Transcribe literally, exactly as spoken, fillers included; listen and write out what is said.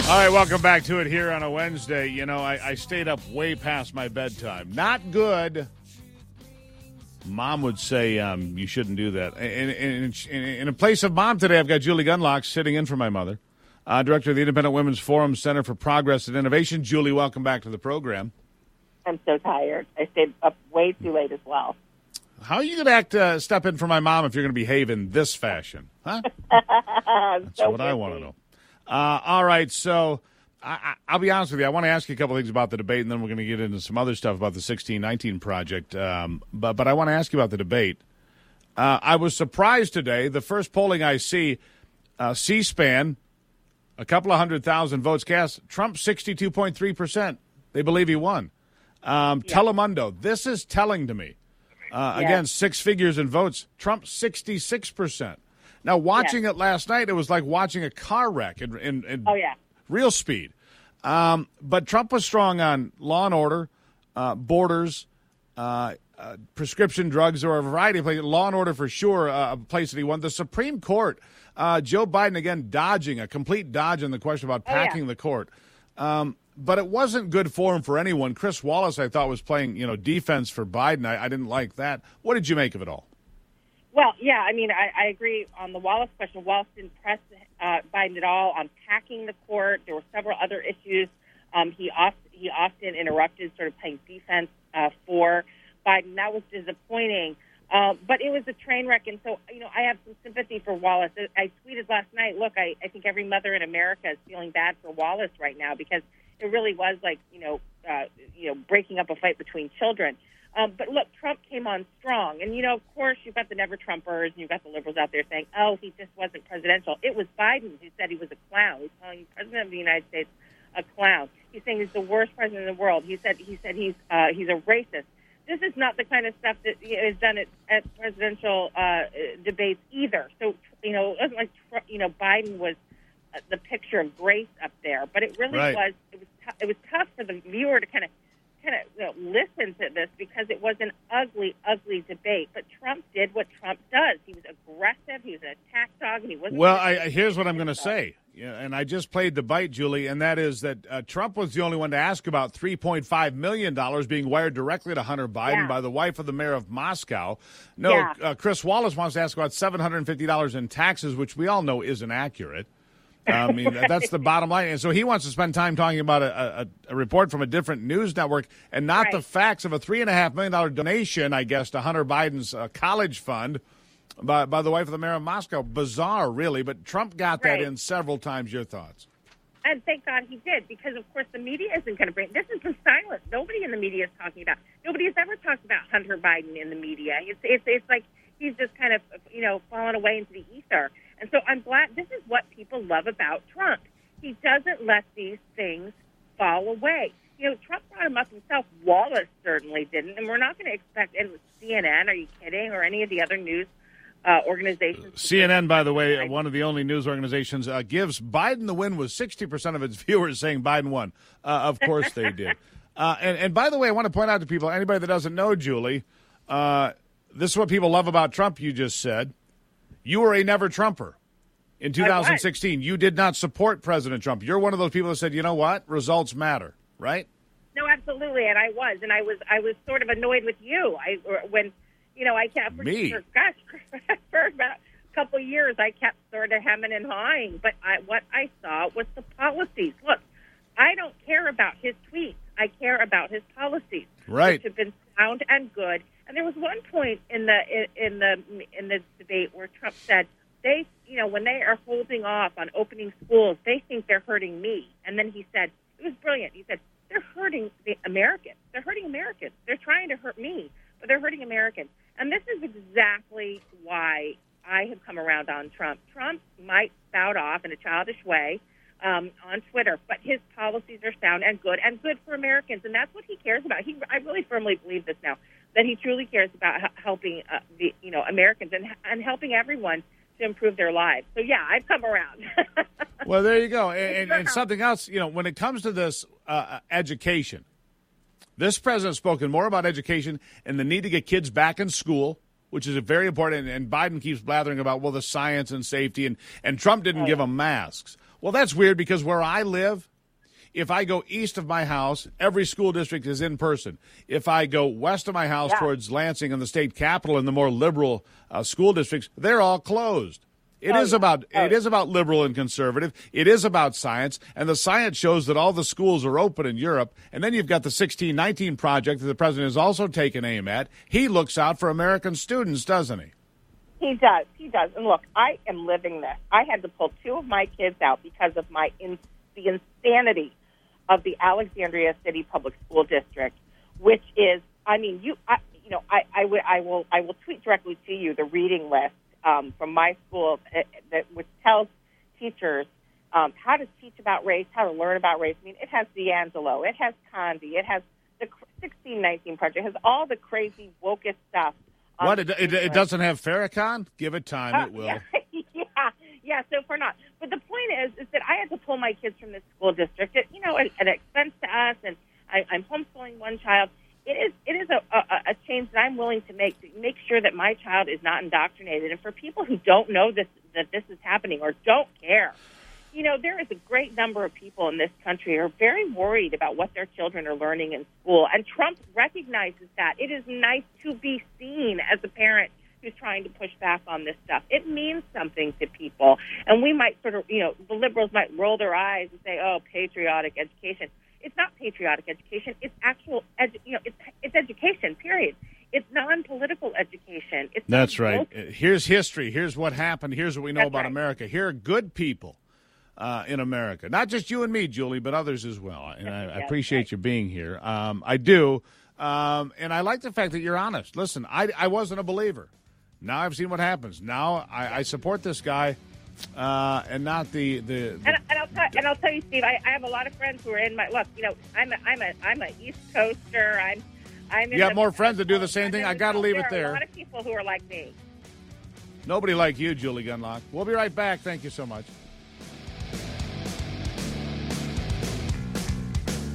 All right, welcome back to it here on a Wednesday. You know, I, I stayed up way past my bedtime. Not good. Mom would say um, you shouldn't do that. In, in, in, in place of Mom today, I've got Julie Gunlock sitting in for my mother, uh, director of the Independent Women's Forum Center for Progress and Innovation. Julie, welcome back to the program. I'm so tired. I stayed up way too late as well. How are you going to act, uh, step in for my mom if you're going to behave in this fashion? Huh? That's so what busy. I want to know. Uh, all right, so I, I, I'll be honest with you. I want to ask you a couple things about the debate, and then we're going to get into some other stuff about the sixteen nineteen project. Um, but but I want to ask you about the debate. Uh, I was surprised today. The first polling I see, uh, C-SPAN, a couple of hundred thousand votes cast. Trump sixty-two point three percent. They believe he won. Um, yeah. Telemundo. This is telling to me. Uh, yeah. Again, six figures in votes. Trump sixty-six percent. Now, watching yeah. it last night, it was like watching a car wreck in, in, in oh, yeah. real speed. Um, but Trump was strong on law and order, uh, borders, uh, uh, prescription drugs, or a variety of places. Law and order for sure, uh, a place that he won. The Supreme Court, uh, Joe Biden, again, dodging, a complete dodge on the question about packing oh, yeah. the court. Um, but it wasn't good form for anyone. Chris Wallace, I thought, was playing you know defense for Biden. I, I didn't like that. What did you make of it all? Well, yeah, I mean, I, I agree on the Wallace question. Wallace didn't press uh, Biden at all on packing the court. There were several other issues. Um, he, oft, he often interrupted, sort of playing defense uh, for Biden. That was disappointing. Uh, but it was a train wreck, and so, you know, I have some sympathy for Wallace. I tweeted last night, look, I, I think every mother in America is feeling bad for Wallace right now because it really was like, you know, uh, you know, breaking up a fight between children. Um, but look, Trump came on strong. And, you know, of course, you've got the never-Trumpers and you've got the liberals out there saying, oh, he just wasn't presidential. It was Biden who said he was a clown. He's calling the president of the United States a clown. He's saying he's the worst president in the world. He said he said he's uh, he's a racist. This is not the kind of stuff that is done at, at presidential uh, debates either. So, you know, it wasn't like, you know, Biden was uh, the picture of grace up there. But it really right. was, it was, t- it was tough for the viewer to kind of kind of you know, listen to this because it was an ugly, ugly debate. But Trump did what Trump does. He was aggressive. He was an attack dog, and he wasn't. Well, I, here's what I'm going to say. Yeah, and I just played the bite, Julie, and that is that uh, Trump was the only one to ask about three point five million dollars being wired directly to Hunter Biden yeah. by the wife of the mayor of Moscow. No, yeah. uh, Chris Wallace wants to ask about seven hundred fifty dollars in taxes, which we all know isn't accurate. I mean, right. that's the bottom line. And so he wants to spend time talking about a, a, a report from a different news network and not right. the facts of a three point five million dollars donation, I guess, to Hunter Biden's uh, college fund by, by the wife of the mayor of Moscow. Bizarre, really, but Trump got that right. in several times. Your thoughts? And thank God he did, because, of course, the media isn't going to bring – this has been silent. Nobody in the media is talking about – nobody has ever talked about Hunter Biden in the media. It's, it's, it's like he's just kind of, you know, fallen away into the ether. And so I'm glad – this is what people love about Trump. He doesn't let these things fall away. You know, Trump brought him up himself. Wallace certainly didn't. And we're not going to expect – and C N N, are you kidding, or any of the other news Uh, organizations. C N N, by the way, one of the only news organizations, uh, gives Biden the win with sixty percent of its viewers saying Biden won. Uh, of course they did. Uh, and, and by the way, I want to point out to people, anybody that doesn't know, Julie, uh, this is what people love about Trump, you just said. You were a never-Trumper. In two thousand sixteen, you did not support President Trump. You're one of those people that said, you know what, results matter, right? No, absolutely, and I was. And I was I was sort of annoyed with you. I when... You know, I kept, Me? For, gosh, for about a couple of years, I kept sort of hemming and hawing. But I, what I saw was the policies. Look, I don't care about his tweets. I care about his policies, right? Which have been sound and good. And there was one point in the in, in the in the debate where Trump said they, you know, when they are holding off on opening schools, they think they're hurting me. And then he said, it was brilliant. He said, they're hurting the Americans. They're hurting Americans. They're trying to hurt me, but they're hurting Americans. And this is exactly why I have come around on Trump. Trump might spout off in a childish way um, on Twitter, but his policies are sound and good, and good for Americans, and that's what he cares about. He, I really firmly believe this now, that he truly cares about h- helping uh, the you know Americans and, and helping everyone to improve their lives. So, yeah, I've come around. Well, there you go. And, and, and something else, you know, when it comes to this uh, education, this president has spoken more about education and the need to get kids back in school, which is very important. And Biden keeps blathering about, well, the science and safety, and, and Trump didn't oh, give yeah. them masks. Well, that's weird because where I live, if I go east of my house, every school district is in person. If I go west of my house Yeah. towards Lansing and the state capital and the more liberal uh, school districts, they're all closed. It Oh, is yeah. about Oh, it is about liberal and conservative. It is about science, and the science shows that all the schools are open in Europe. And then you've got the sixteen nineteen project that the president has also taken aim at. He looks out for American students, doesn't he? He does. He does. And look, I am living this. I had to pull two of my kids out because of my in, the insanity of the Alexandria City Public School District, which is, I mean, you, I, you know, I, I, w- I will, I will tweet directly to you the reading list um, from my school that, that which tells teachers um, how to teach about race, how to learn about race. I mean, it has D'Angelo, it has Condi, it has the sixteen nineteen Project, it has all the crazy wokest stuff. Um, What, it, it, it doesn't have Farrakhan? Give it time, Uh, it will. Yeah, yeah, yeah, so far not. But the point is, is that I had to pull my kids from this school district at, you know, at an expense to us, and I, I'm homeschooling one child. It is, it is a, a, a change that I'm willing to make to make sure that my child is not indoctrinated. And for people who don't know this, that this is happening or don't care, you know, there is a great number of people in this country who are very worried about what their children are learning in school. And Trump recognizes that. It is nice to be seen as a parent who's trying to push back on this stuff. It means something to people. And we might sort of, you know, the liberals might roll their eyes and say, oh, patriotic education. It's not patriotic education. It's actual, edu- you know, it's, it's education, period. It's non-political education. It's That's not right. woke. Uh, Here's history. Here's what happened. Here's what we know That's about right. America. Here are good people uh, in America. Not just you and me, Julie, but others as well. And I, I That's appreciate right. you being here. Um, I do. Um, and I like the fact that you're honest. Listen, I, I wasn't a believer. Now I've seen what happens. Now I, I support this guy uh, and not the... the, the And, and I'll tell, and I'll tell you, Steve. I, I have a lot of friends who are in my look. You know, I'm a, I'm a, I'm a East Coaster. I'm, I'm. In You have the, more friends that do the same I'm thing? in I the- gotta leave it There are there. a lot of people who are like me. Nobody like you, Julie Gunlock. We'll be right back. Thank you so much.